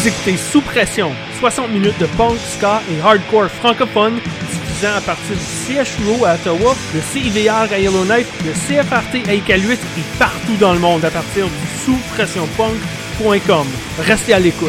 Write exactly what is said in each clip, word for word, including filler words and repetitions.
Vous écoutez Sous Pression, soixante minutes de punk, ska et hardcore francophone, diffusant à partir du C H U O à Ottawa, le C I V R à Yellowknife, le C F R T à Iqaluit et partout dans le monde à partir du sous pression punk point com. Restez à l'écoute.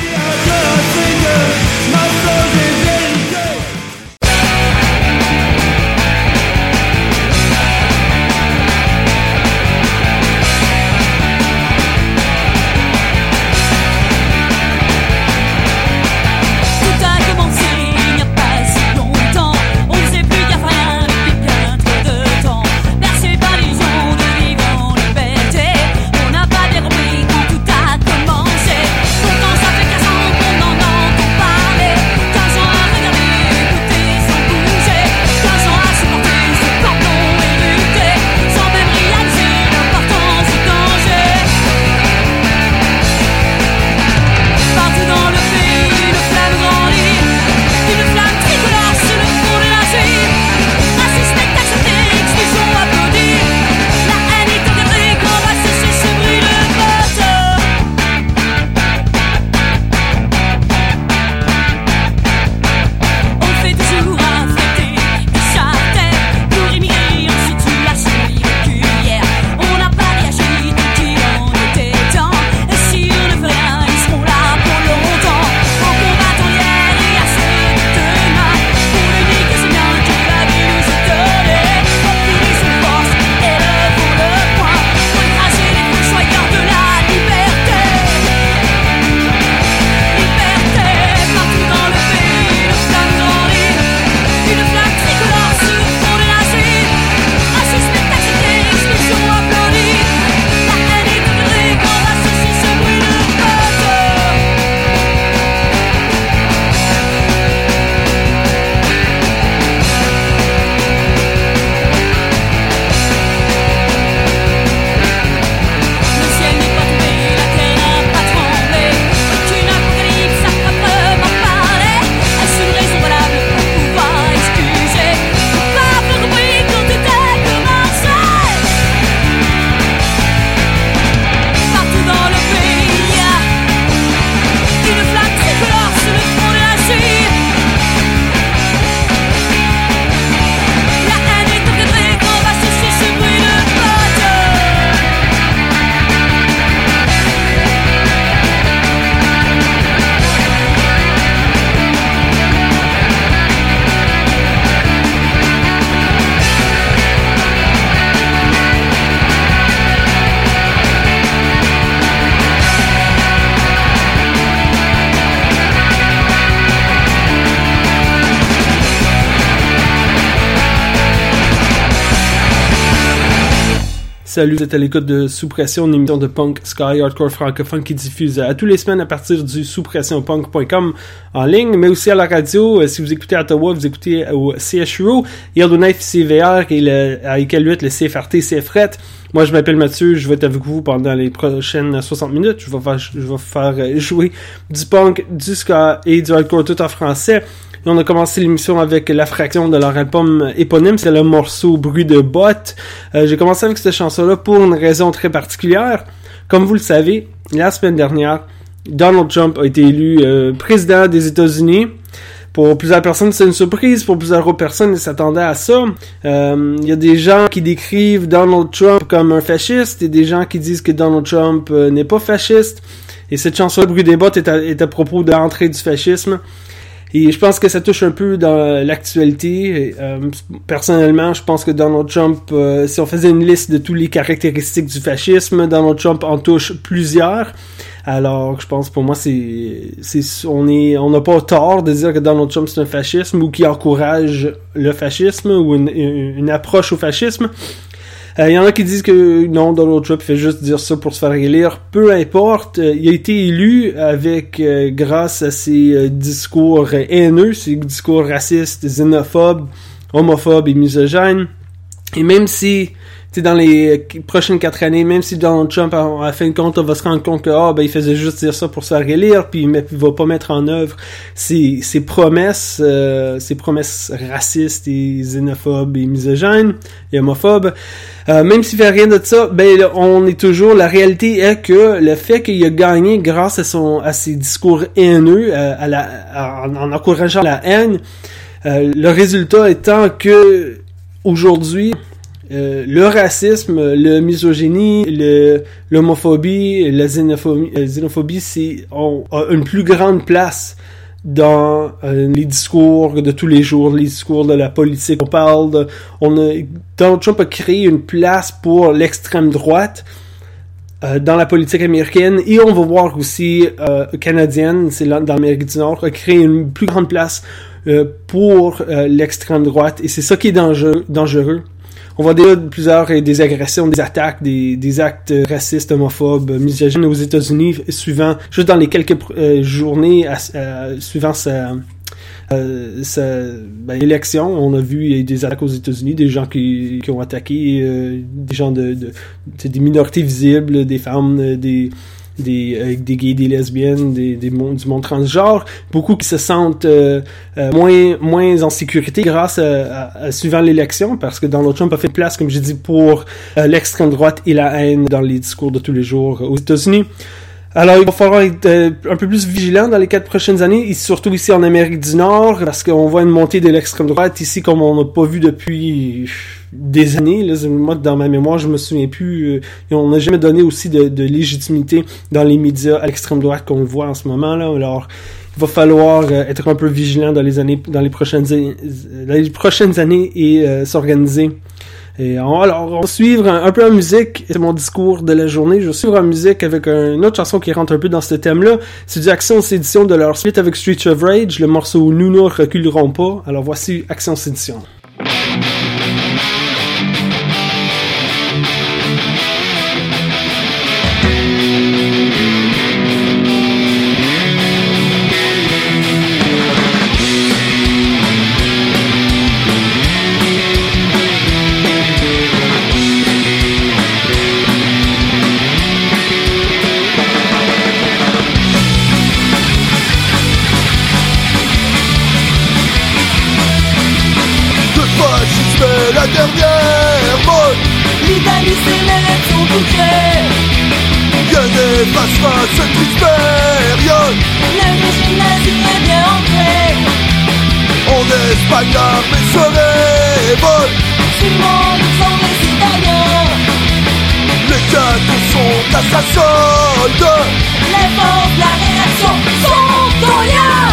Salut, vous êtes à l'écoute de Sous Pression, une émission de punk, ska et hardcore francophone qui diffuse à tous les semaines à partir du sous pression punk point com en ligne, mais aussi à la radio. Si vous écoutez à Ottawa, vous écoutez au C H U O, Yellowknife C V R et le, à Iqaluit, le C F R T, C F R T. Moi, je m'appelle Mathieu, je vais être avec vous pendant les prochaines soixante minutes. Je vais faire, je vais faire jouer du punk, du ska et du hardcore tout en français. Et on a commencé l'émission avec la fraction de leur album éponyme, c'est le morceau Bruit de bottes. Euh, j'ai commencé avec cette chanson-là pour une raison très particulière. Comme vous le savez, la semaine dernière, Donald Trump a été élu euh, président des États-Unis. Pour plusieurs personnes, c'est une surprise. Pour plusieurs autres personnes, ils s'attendaient à ça. Il euh, y a des gens qui décrivent Donald Trump comme un fasciste et des gens qui disent que Donald Trump euh, n'est pas fasciste. Et cette chanson-là, Bruit des bottes, est à, est à propos de l'entrée du fascisme. Et je pense que ça touche un peu dans l'actualité. Euh, personnellement, je pense que Donald Trump, euh, si on faisait une liste de toutes les caractéristiques du fascisme, Donald Trump en touche plusieurs. Alors, je pense pour moi, c'est, c'est, on est, on n'a pas tort de dire que Donald Trump c'est un fascisme ou qu'il encourage le fascisme ou une, une approche au fascisme. Il euh, y en a qui disent que non, Donald Trump fait juste dire ça pour se faire élire. Peu importe, euh, il a été élu avec euh, grâce à ses euh, discours euh, haineux, ses discours racistes, xénophobes, homophobes et misogynes. Et même si sais, dans les prochaines quatre années, même si Donald Trump, à, à fin de compte, on va se rendre compte que, ah, ben, il faisait juste dire ça pour se faire élire, puis il, met, il va pas mettre en œuvre ses, ses promesses, euh, ses promesses racistes et xénophobes et misogynes et homophobes. Euh, même s'il fait rien de ça, ben, on est toujours, la réalité est que le fait qu'il a gagné grâce à son, à ses discours haineux, à, à la, à, en encourageant la haine, euh, le résultat étant que, aujourd'hui, Euh, le racisme, le misogynie, le, l'homophobie, la xénophobie, la xénophobie c'est, on a une plus grande place dans euh, les discours de tous les jours, les discours de la politique. On parle de, on a, Donald Trump a créé une place pour l'extrême droite euh, dans la politique américaine, et on va voir aussi euh, canadienne, c'est là, dans l'Amérique du Nord, a créé une plus grande place euh, pour euh, l'extrême droite, et c'est ça qui est dangereux. dangereux. On voit déjà plusieurs euh, des agressions, des attaques, des, des actes racistes, homophobes, misogynes aux États-Unis, suivant, juste dans les quelques euh, journées à, à, suivant sa, euh, sa ben, élection. On a vu des attaques aux États-Unis, des gens qui, qui ont attaqué, euh, des gens de, de, de des minorités visibles, des femmes, des des euh, des gays, des lesbiennes, des des mondes du monde transgenre, beaucoup qui se sentent euh, euh, moins moins en sécurité grâce à, à, à suivant l'élection, parce que Donald Trump a fait place, comme j'ai dit, pour euh, l'extrême droite et la haine dans les discours de tous les jours aux États-Unis. Alors, il va falloir être euh, un peu plus vigilant dans les quatre prochaines années, et surtout ici en Amérique du Nord, parce qu'on voit une montée de l'extrême droite ici comme on n'a pas vu depuis des années. Là, moi, dans ma mémoire, je me souviens plus. Euh, et on n'a jamais donné aussi de, de légitimité dans les médias à l'extrême droite qu'on le voit en ce moment. Là. Alors, il va falloir euh, être un peu vigilant dans les années, dans les prochaines, euh, dans les prochaines années et euh, s'organiser. Et on, alors, on va suivre un, un peu en musique. C'est mon discours de la journée. Je vais suivre en musique avec un, une autre chanson qui rentre un peu dans ce thème-là. C'est du Action Sédition de leur suite avec Streets of Rage, le morceau Nous ne reculerons pas. Alors voici Action Sédition. La dernière mode, l'Italie célèbre son bouquet. Rien n'effacera cette triste période. Le régime nazi est bien ancré. En Espagne l'armée se révolte. Tout le monde sont des citoyens. Les cadres sont à sa solde. Les forces de la réaction sont en lien.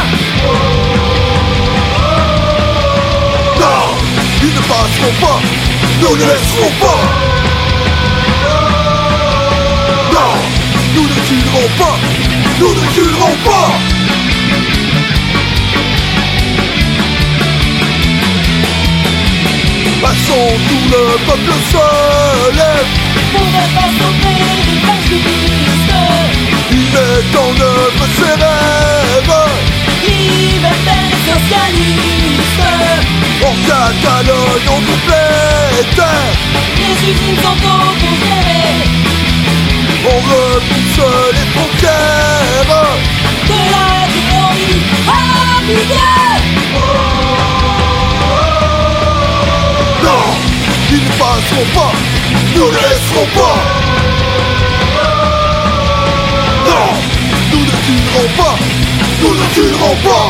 Non, ils ne passeront pas, nous ne laisserons pas. Non, nous ne reculerons pas, nous ne reculerons pas. Passons, tout le peuple se lève. Pour ne pas sauver les fascistes. Il met en œuvre ses rêves. Liberté socialiste. En Catalogne, on complète. Les usines sont autogérées. On repousse les frontières de la théorie appliquée. Non, ils ne passeront pas, nous ne laisserons pas. Non, nous ne reculerons pas, nous ne reculerons pas.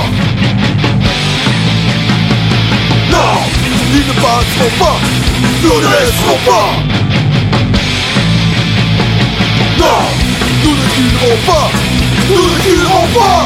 Non, ils ne passeront pas, nous ne laisserons pas. Non, nous ne reculerons pas, nous ne reculerons pas.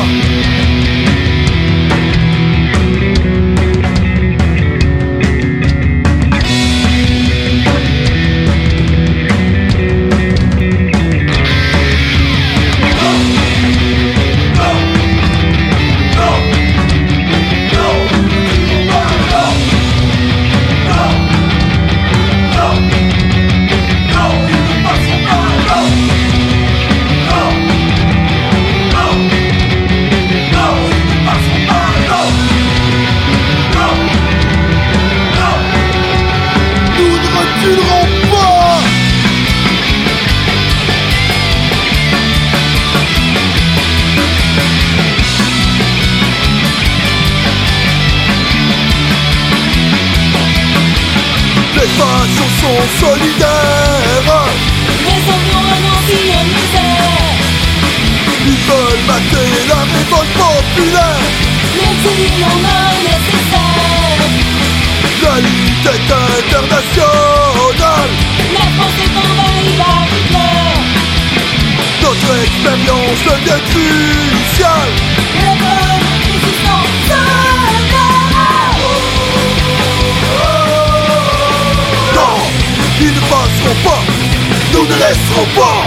passions sont solidaires. Les environnements s'y en misère. Ils veulent mater la révolte populaire. L'exil en est nécessaire. La lutte est internationale. La France est envahie par Hitler. Notre expérience devient cruciale. Le peuple résistant sera. Non, ils ne passeront pas. Nous ne laisserons pas.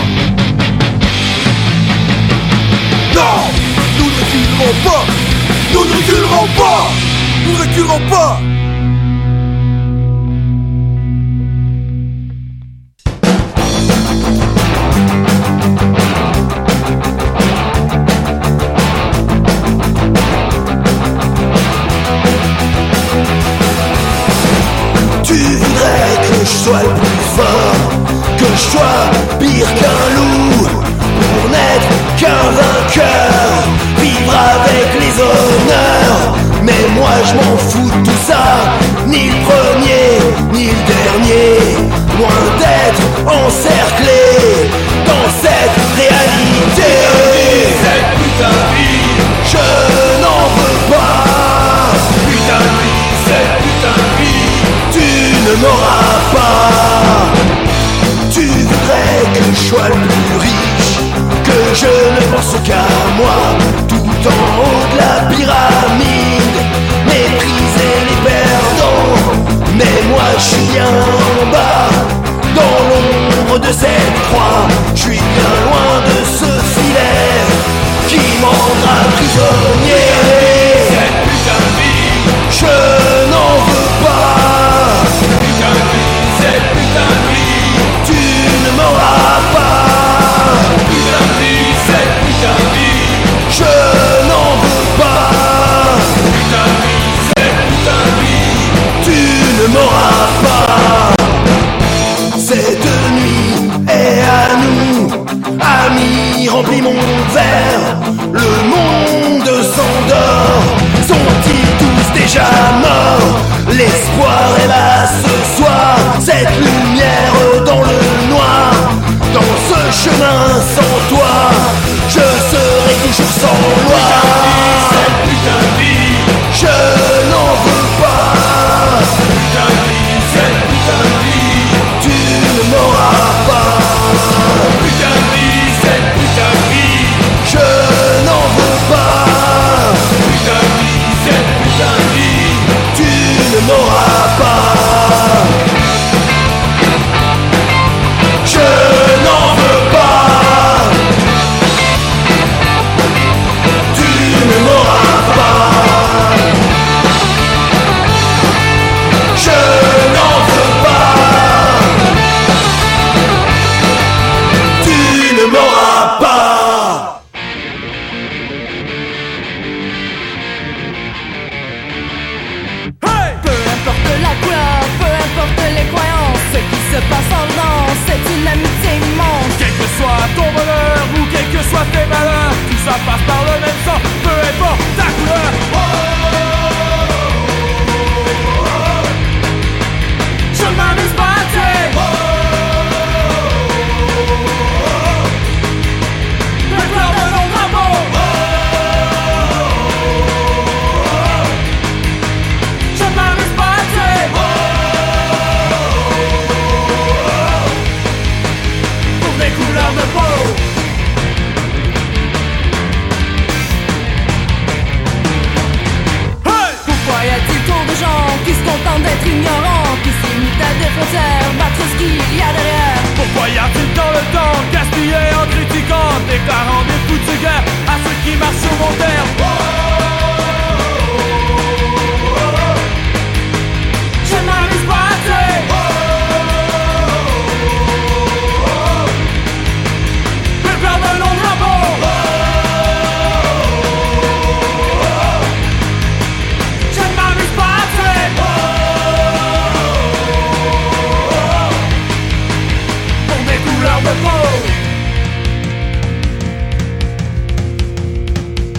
Non, nous ne reculerons pas. Nous ne reculerons pas. Nous ne reculerons pas. Tu voudrais que je sois le plus fort, que je sois pire qu'un loup, pour n'être qu'un vainqueur, vivre avec les honneurs. Mais moi je m'en fous de tout ça, ni le premier, ni le dernier, loin d'être encerclé dans cette réalité. Cette putain de vie, je n'en veux pas. Putain de vie, cette putain de vie, tu ne m'auras pas. Tu voudrais que je sois le plus riche, que je ne pense qu'à moi, tout en haut de la pyramide, mépriser les perdants. Mais moi je suis bien en bas, dans l'ombre de cette croix. Je suis bien loin de ce filet qui m'en rendra prisonnier. Cette putain de vie, je n'en veux pas. Putain de vie, cette putain de vie, tu ne m'auras pas. Putain de vie, cette putain de vie, je n'en veux pas. Putain de vie, cette putain de vie, tu ne m'auras pas. Cette nuit est à nous, amis, remplis mon verre. Le monde s'endort, sont-ils tous déjà morts? L'espoir est là ce soir, cette lumière dans le noir. Dans ce chemin sans toi, je serai toujours sans loi. Cette putain de vie, je n'en veux pas. Putain de vie, cette putain de vie, tu ne m'auras pas. Putain de vie, cette putain de vie, je n'en veux pas. Putain de vie, cette putain de vie, tu ne m'auras pas. Je n'en veux pas. Tu ne m'auras pas. Je n'en veux pas. Tu ne m'auras pas. Peu importe la couleur, peu importe les croyances, ce qui se passe en danse, c'est une amitié immense. Quel que soit ton bonheur ou quel que soit tes malheurs, tout ça passe par le même sang, peu importe ta couleur. Je m'amuse pas à tuer. Le cœur de mon drapeau. Je m'amuse pas à tuer. Pour des couleurs de peau. Pourquoi y a-t-il tant de gens qui se contentent d'être ignorants, qui s'imitent à des frontières, battre ce qu'il y a derrière? Pourquoi y a-t-il tant de temps gaspillé en critiquant, déclarant des fouts de guerre à ceux qui marchent sur mon terre? Je m'amuse pas à tuer. Le cœur de mon drapeau. Je m'amuse pas à tuer. Pour des couleurs de peau.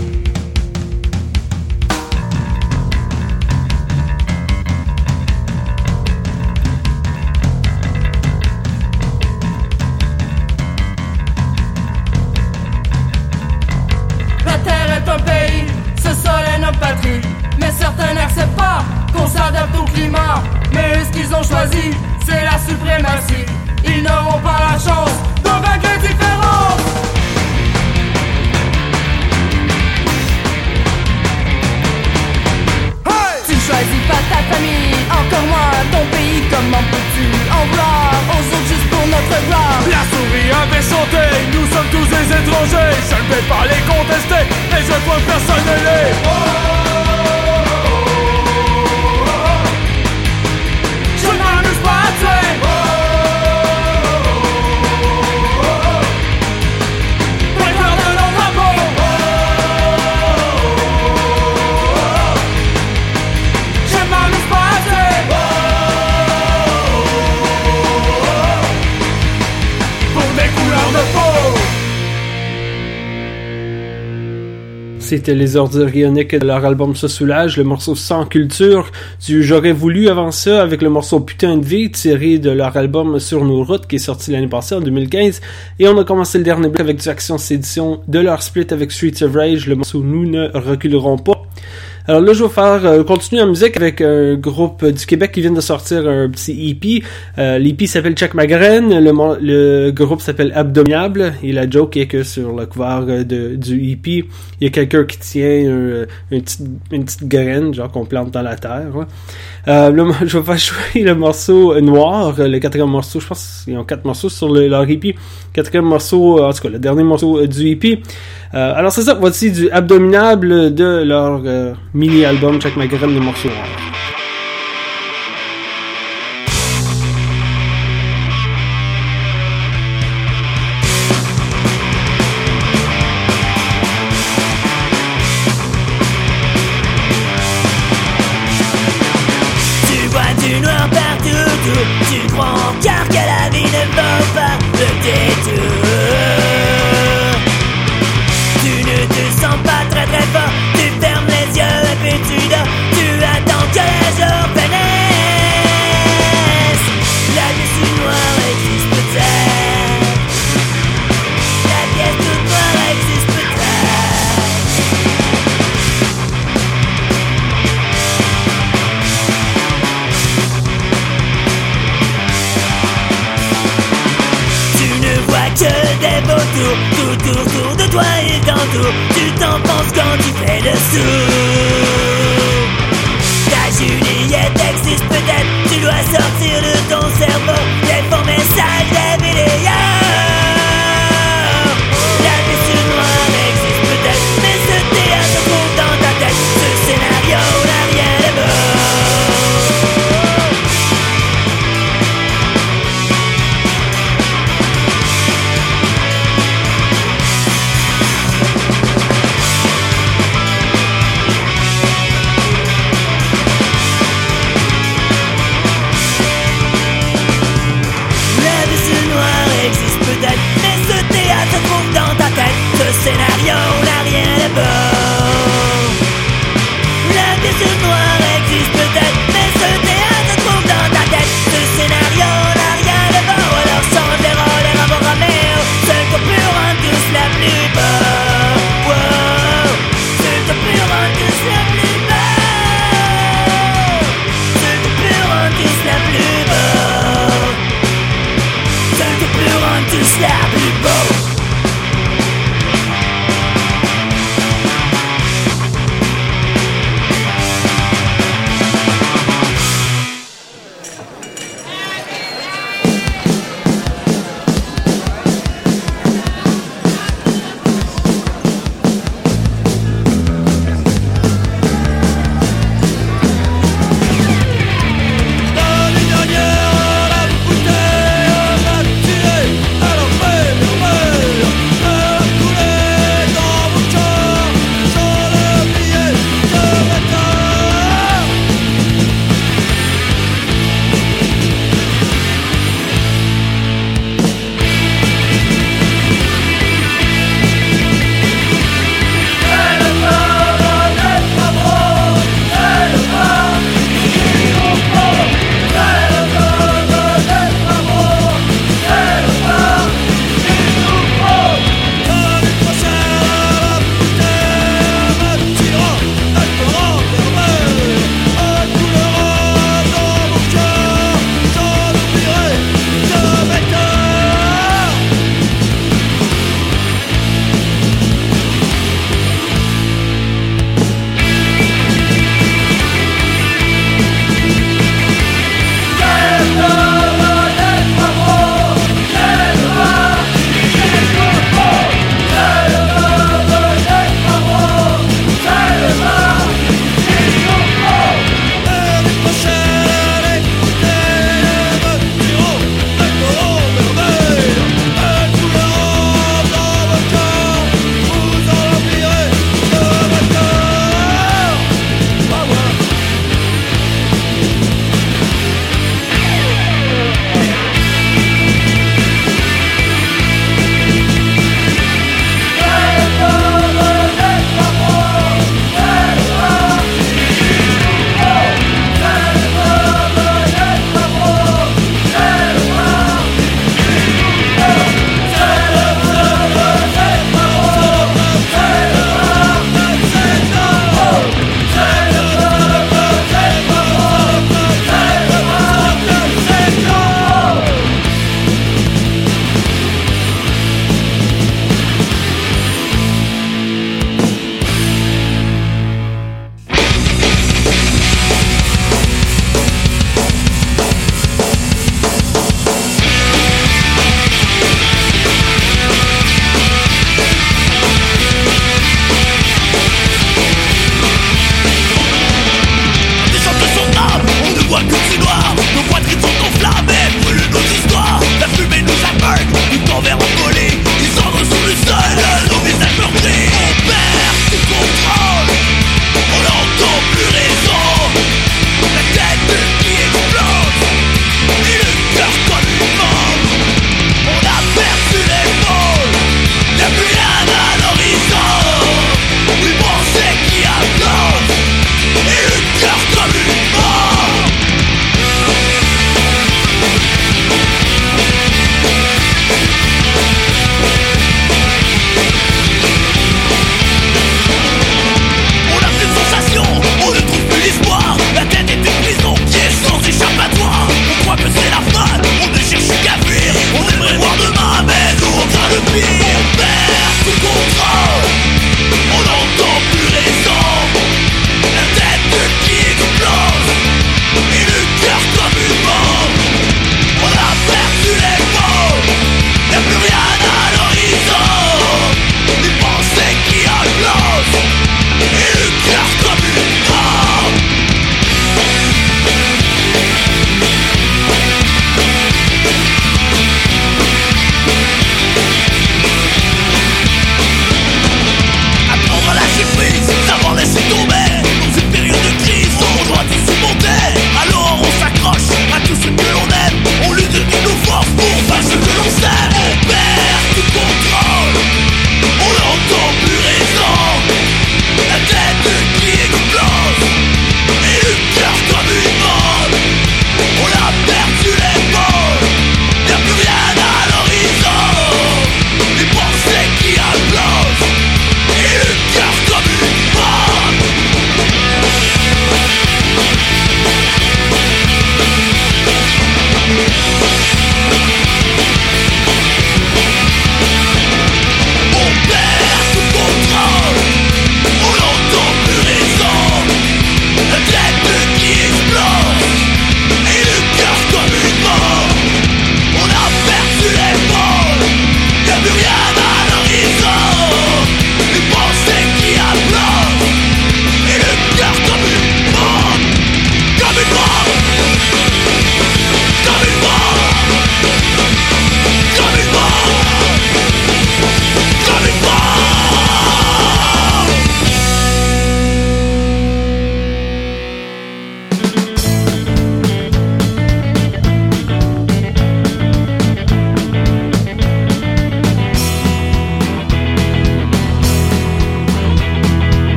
sentiments. Mais ce qu'ils ont choisi, c'est la suprématie. Ils n'auront pas la chance de vaincre l'indifférence. Hey! Tu choisis pas ta famille, encore moins ton pays. Comment peux-tu en vouloir aux autres juste pour notre gloire? La souris avait chanté, nous sommes tous des étrangers. Je ne vais pas les contester, mais je vois que personne ne l'est. Oh, oh, oh, oh. Je ne m'amuse pas à tuer. Oh, oh, oh, oh. Pas peur de nos drapeaux. Oh, oh, oh. Je ne m'amuse pas à tuer. Oh, pour des couleurs de peau. C'était les Ordures Ioniques de leur album Se Soulage, le morceau Sans Culture du J'aurais voulu avant ça avec le morceau Putain de vie tiré de leur album Sur nos routes qui est sorti l'année passée en deux mille quinze, et on a commencé le dernier bloc avec du Action Sédition de leur split avec Streets of Rage, le morceau Nous ne reculerons pas. Alors là, je vais faire euh, continuer en musique avec un groupe du Québec qui vient de sortir un petit E P. Euh, L'E P s'appelle Check Ma Graine, le, le groupe s'appelle Abdominable, et la joke est que sur le cover de, du E P, il y a quelqu'un qui tient un, une, petite, une petite graine, genre qu'on plante dans la terre. Ouais. Euh, là, je vais faire jouer le morceau Noir, le quatrième morceau, je pense qu'ils ont quatre morceaux sur le, leur E P. Quatrième morceau, en tout cas, le dernier morceau du E P. Euh, alors c'est ça, voici du Abdominable de leur euh, mini-album Check Ma Graine, le morceau Noir. Tu vois du noir partout, tout. Tu crois encore que la vie ne vaut pas le détour. Tu ne te sens pas très très fort, tu fermes les yeux et puis tu dors. Tu attends que les jours finissent. La pièce noire existe peut-être. La pièce toute noire existe peut-être. Tu ne vois que des vautours tout autour de toi et t'entoure. Tu t'en penses quand tu fais le sourd. Ta Juliette existe peut-être. Tu dois sortir de ton cerveau les faux messages des vidéos. La blessure noire existe peut-être, mais ce théâtre court dans ta tête. Ce scénario n'a rien de beau.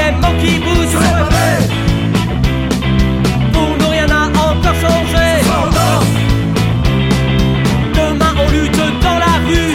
éléments qui bougent. Pour nous rien n'a encore changé. Demain on lutte dans la rue.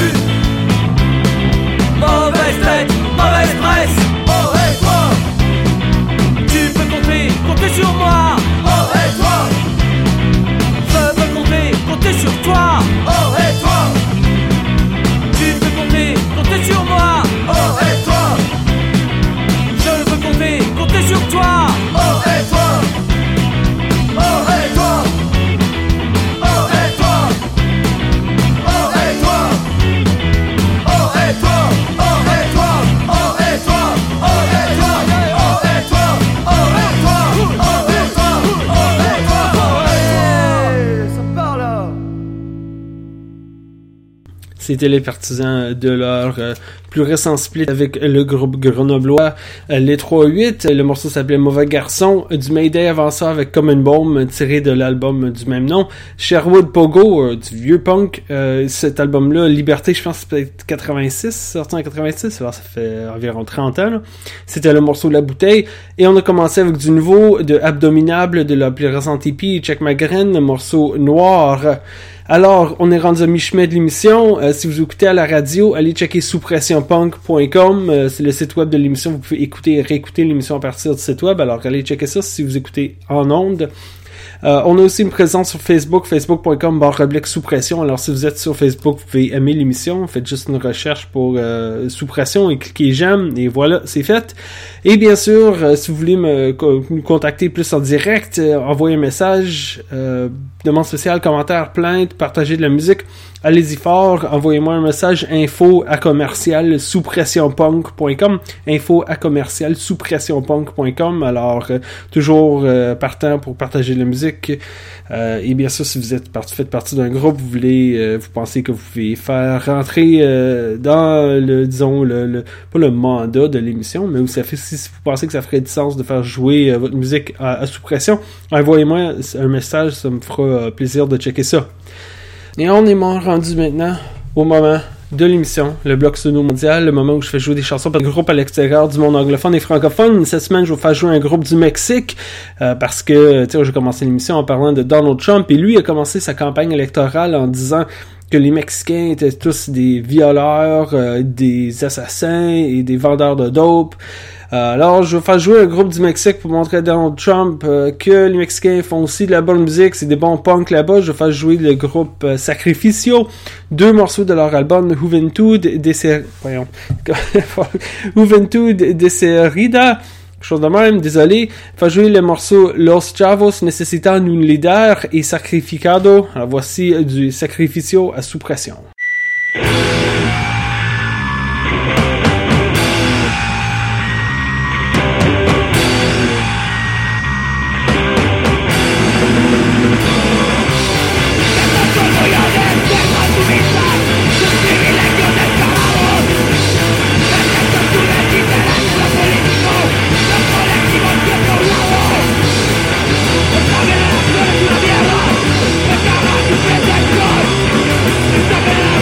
Mauvaise tête, mauvaise presse. Oh et toi, Tu peux compter, compter sur moi. oh et toi, Je veux compter, compter sur toi. oh et toi, Tu peux compter, compter sur moi. oh et toi, Je veux compter, compter sur toi. oh et toi, oh et toi, oh et toi, oh et toi, oh et toi, oh et toi, oh et toi, oh et toi, oh et toi, oh et toi, oh et toi, oh et toi, ça part là. C'était les partisans de leur euh, plus récent split avec le groupe grenoblois, euh, les trois huit. Le morceau s'appelait Mauvais Garçon. Du Mayday avant ça avec Common Bomb, tiré de l'album du même nom. Sherwood Pogo, euh, du vieux punk. Euh, cet album-là, Liberté, je pense que c'est peut-être quatre-vingt-six, sorti en quatre-vingt-six, alors ça fait environ trente ans. Là. C'était le morceau La Bouteille. Et on a commencé avec du nouveau de Abdominable de la plus récente E P, Check Ma Graine, le morceau Noir. Alors, on est rendu à mi-chemin de l'émission. Euh, si vous écoutez à la radio, allez checker sous pression punk point com. Euh, c'est le site web de l'émission. Vous pouvez écouter et réécouter l'émission à partir du site web. Alors, allez checker ça si vous écoutez en ondes. Euh, on a aussi une présence sur Facebook, facebook point com barre oblique sous pression. Alors, si vous êtes sur Facebook, vous pouvez aimer l'émission. Faites juste une recherche pour euh, sous pression et cliquez j'aime. Et voilà, c'est fait. Et bien sûr, euh, si vous voulez me, co- me contacter plus en direct, euh, envoyez un message, euh, demande spéciale, commentaire, plainte, partagez de la musique. Allez-y fort, envoyez-moi un message info à commercial sous pression punk point com, info à commercial sous pression punk point com. Alors euh, toujours euh, partant pour partager de la musique. Euh, et bien sûr, si vous êtes parti, faites partie d'un groupe, vous voulez, euh, vous pensez que vous pouvez faire rentrer euh, dans le, disons le, le, pas le mandat de l'émission, mais où ça fait, si vous pensez que ça ferait du sens de faire jouer euh, votre musique à, à sous pression, envoyez-moi un message, ça me fera euh, plaisir de checker ça. Et on est rendu maintenant au moment de l'émission, le bloc sono mondial, le moment où je fais jouer des chansons par des groupes à l'extérieur du monde anglophone et francophone. Cette semaine, je vais faire jouer un groupe du Mexique euh, parce que, tu sais, j'ai commencé l'émission en parlant de Donald Trump et lui a commencé sa campagne électorale en disant que les Mexicains étaient tous des violeurs, euh, des assassins et des vendeurs de dope. Euh, alors, je vais faire jouer un groupe du Mexique pour montrer à Donald Trump euh, que les Mexicains font aussi de la bonne musique, c'est des bons punks là-bas. Je vais faire jouer le groupe euh, Sacrificio, deux morceaux de leur album Juventud Deser... Voyons. Juventud Deserida, quelque chose de même, désolé. Faire jouer le morceau Los Chavos Necesitan un Líder et Sacrificado. Alors, voici du Sacrificio à sous pression. Una mierda, me caga tu presentación. Está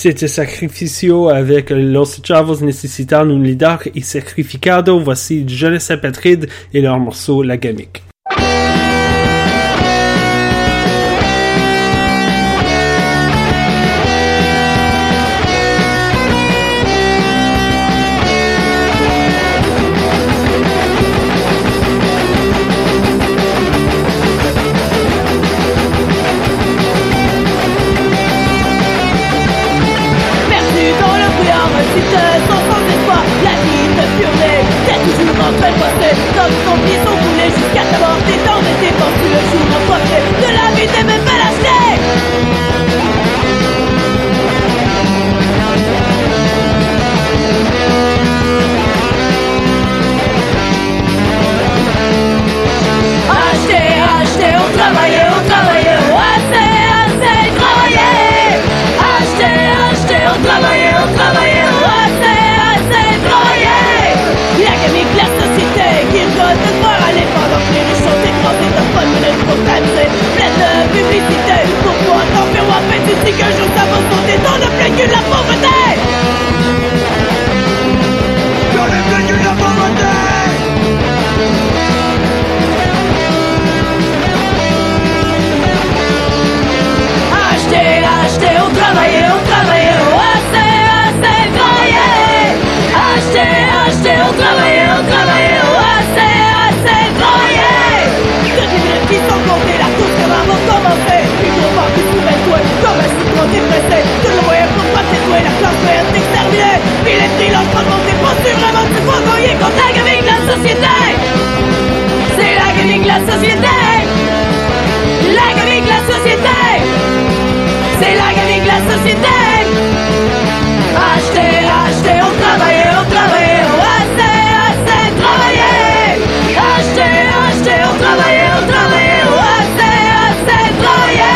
C'était Sacrificio avec Los Chavos Necesitan un Líder y Sacrificado. Voici Jeunesse Apatride et leur morceau La Gamique. Comme son pied sont coulés jusqu'à ta mort. Des temps de dépenses tout le jour en profiter de la vie t'es même pas l'acheter. Acheter, acheter, on travaillait, on travaillait, oh, assez, assez, travailler. Acheter, acheter, on travaillait, on travaillait, oh, assez, assez, travailler. La gamique, la société qui donne de voir aller pendant que les riches sont écrasés dans pas de minutes pour t'amuser. Pleine de publicité, pourquoi t'en faire ou après tu sais qu'un jour ça va sauter dans le plein cul de la pauvreté. Dans le plein cul de la pauvreté. Acheter, acheter, on travaillait, on travaillait, oh, assez, assez, travailler. Acheter, acheter, on travaillait, on travaillait, oh, assez, assez, travailler. Toutes les minutes qui sont comptées, la course comme avant de commencer. Une gros part qui souvient toi, comme un citron dépressé. Tout le moyen pour pas t'étouer, la classe moyenne t'exterminer. Puis les trilogues pas de monter, pas sûr vraiment que tu vas gagner contre la gamique de la société. C'est la gamique de la société. La gamique de la société. C'est la gamique de la société. Acheter, acheter, on travaillait, on travaillait, oh, assez, assez, travailler. Acheter, acheter, on travaillait, on travaillait, oh, assez, assez, travailler.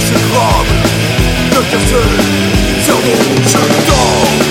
exécrable de casser cerveau, je le tends.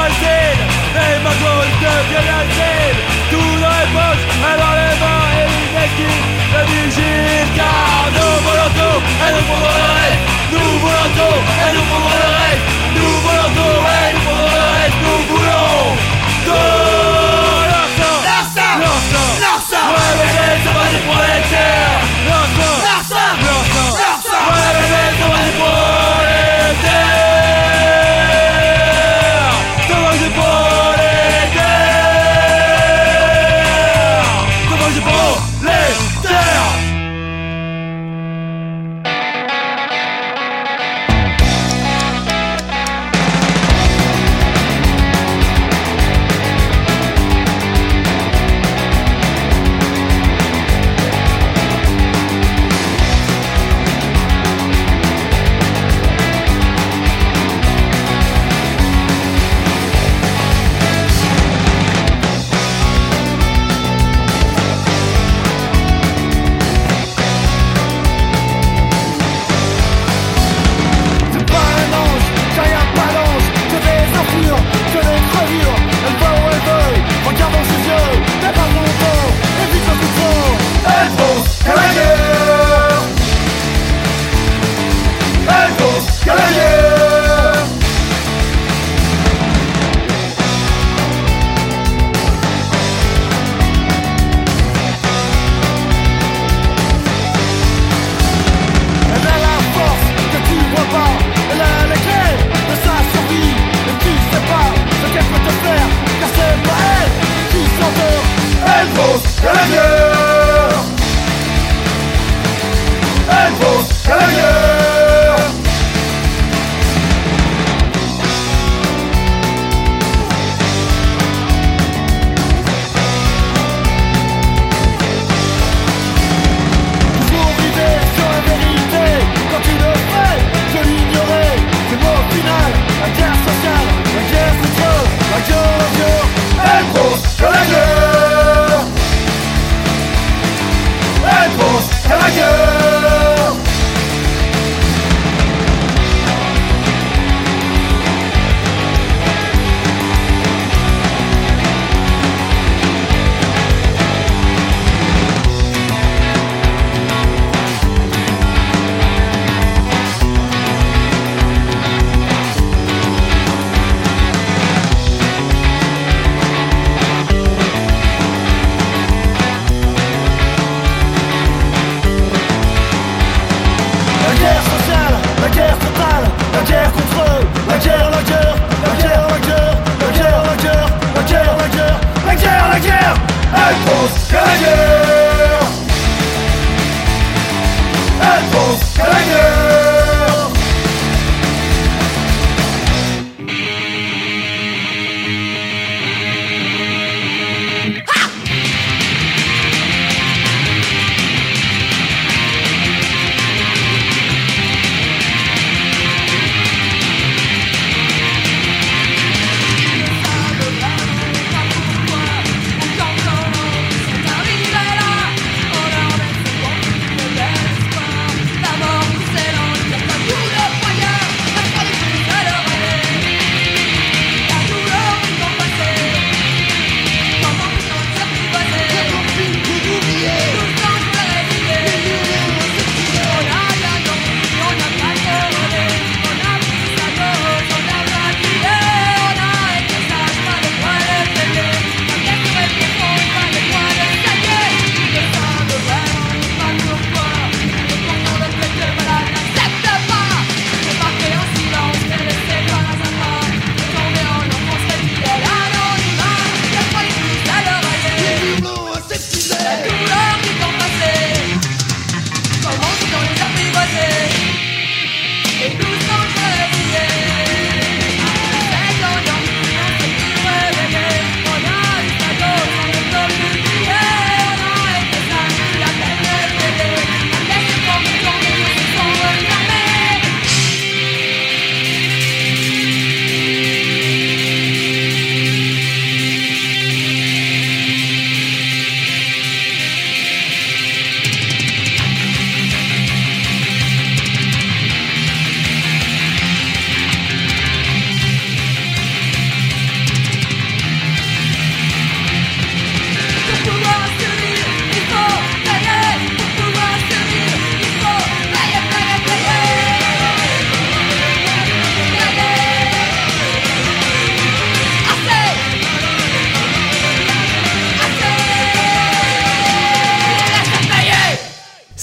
facile, les macros deviennent acides. Tout dans les poches, et dans les mains, et une équipe de vigiles. Car nous voulons tout, et nous prendrons le reste. Nous voulons tout, et nous prendrons le reste. Nous voulons tout, et nous prendrons le reste. Nous voulons tout. Larsa, Larsa, Larsa, Larsa, ouais bébé, ça va des prolétaires. Larsa, Larsa, Larsa, Larsa, ouais bébé, ça va des prolétaires. Ça va des prolétaires. Ça va des prolétaires.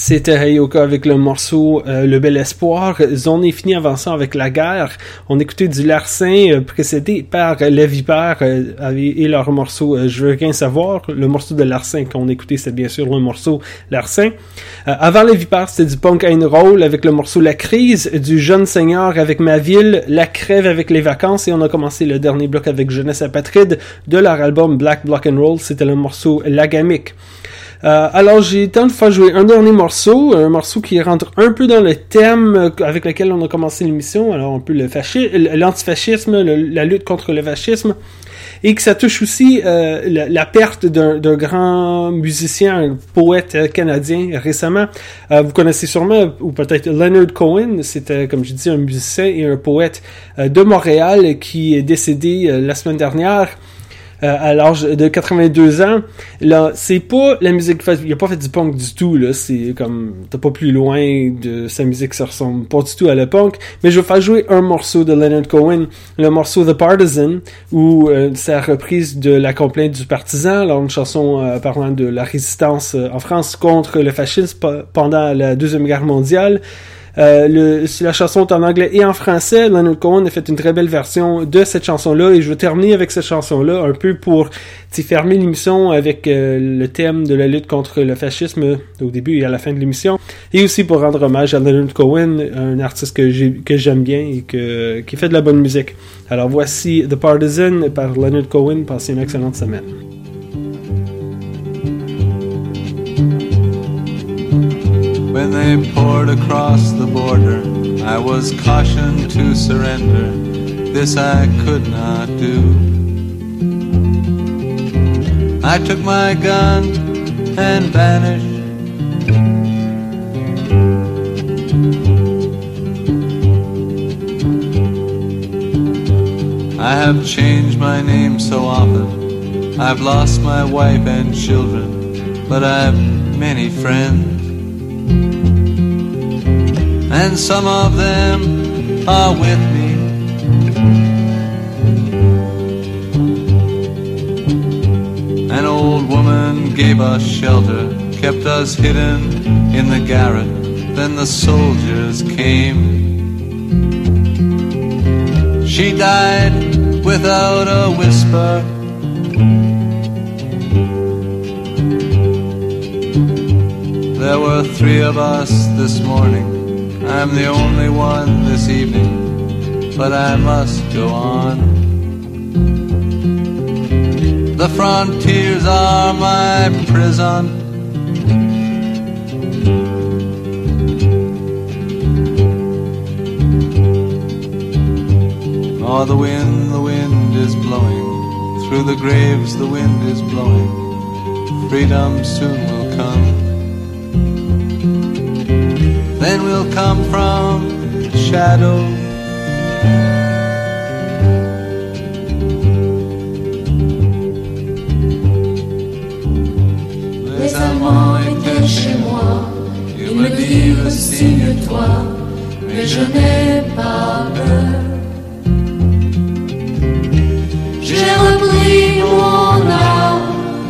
C'était Heyoka avec le morceau euh, Le Bel Espoir. On est fini avant ça avec La Guerre. On écoutait du Larcin euh, précédé par euh, Les Vipères euh, et leur morceau euh, Je veux rien savoir. Le morceau de Larcin qu'on écoutait, c'est bien sûr le morceau Larcin. Euh, avant Les Vipères, c'était du punk and roll avec le morceau La Crise, du Jeune Seigneur avec Ma Ville, La Crève avec Les Vacances et on a commencé le dernier bloc avec Jeunesse Apatride de leur album Black Block and Roll. C'était le morceau La Gamique. Euh, alors j'ai le temps de faire jouer un dernier morceau, un morceau qui rentre un peu dans le thème avec lequel on a commencé l'émission, alors un peu le fascisme, l'antifascisme, le, la lutte contre le fascisme, et que ça touche aussi euh, la, la perte d'un, d'un grand musicien, un poète canadien récemment. Euh, vous connaissez sûrement, ou peut-être Leonard Cohen, c'était comme je dis un musicien et un poète euh, de Montréal qui est décédé euh, la semaine dernière. Euh, à l'âge de quatre-vingt-deux ans, là, c'est pas la musique, il a pas fait du punk du tout, là, c'est comme, t'es pas plus loin de sa musique, ça ressemble pas du tout à le punk, mais je vais faire jouer un morceau de Leonard Cohen, le morceau The Partisan, où euh, c'est la reprise de La Complainte du Partisan, alors une chanson euh, parlant de la résistance euh, en France contre le fascisme p- pendant la Deuxième Guerre mondiale. Euh, le, la chanson est en anglais et en français. Leonard Cohen a fait une très belle version de cette chanson-là et je vais terminer avec cette chanson-là un peu pour fermer l'émission avec euh, le thème de la lutte contre le fascisme au début et à la fin de l'émission et aussi pour rendre hommage à Leonard Cohen, un artiste que, j'ai, que j'aime bien et que, qui fait de la bonne musique. Alors voici The Partisan par Leonard Cohen. Passez une excellente semaine. When they poured across the border, I was cautioned to surrender. This I could not do. I took my gun and vanished. I have changed my name so often. I've lost my wife and children, but I've many friends. And some of them are with me. An old woman gave us shelter, kept us hidden in the garret. Then the soldiers came. She died without a whisper. There were three of us this morning. I'm the only one this evening, but I must go on. The frontiers are my prison. Oh, the wind, the wind is blowing. Through the graves the wind is blowing. Freedom soon will come. Then we'll come from shadow. Les amants étaient chez moi, ils me dirent signe-toi, mais je n'ai pas peur. J'ai repris mon âme.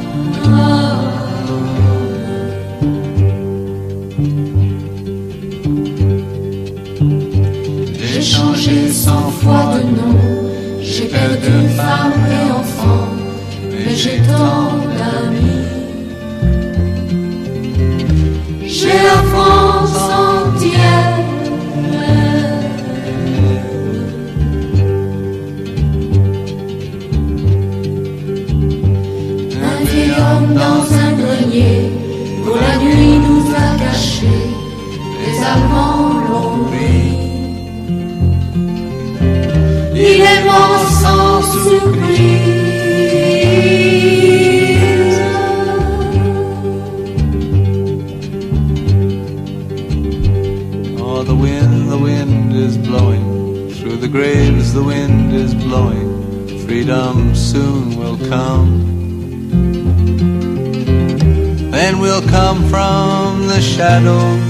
J'ai changé cent fois de nom, j'ai perdu femme et enfant, mais j'ai tant d'amis. J'ai la France entière. Un vieil homme dans un grenier, pour la nuit nous a cachés, les Allemands l'ont pris. Il est mort sans surprise. Oh, the wind, the wind is blowing. Through the graves the wind is blowing. Freedom soon will come. Then we'll come from the shadows.